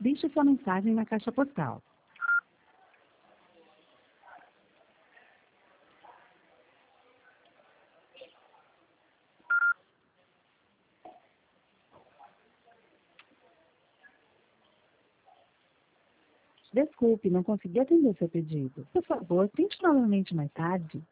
Deixe sua mensagem na caixa postal. Desculpe, não consegui atender seu pedido. Por favor, tente novamente mais tarde.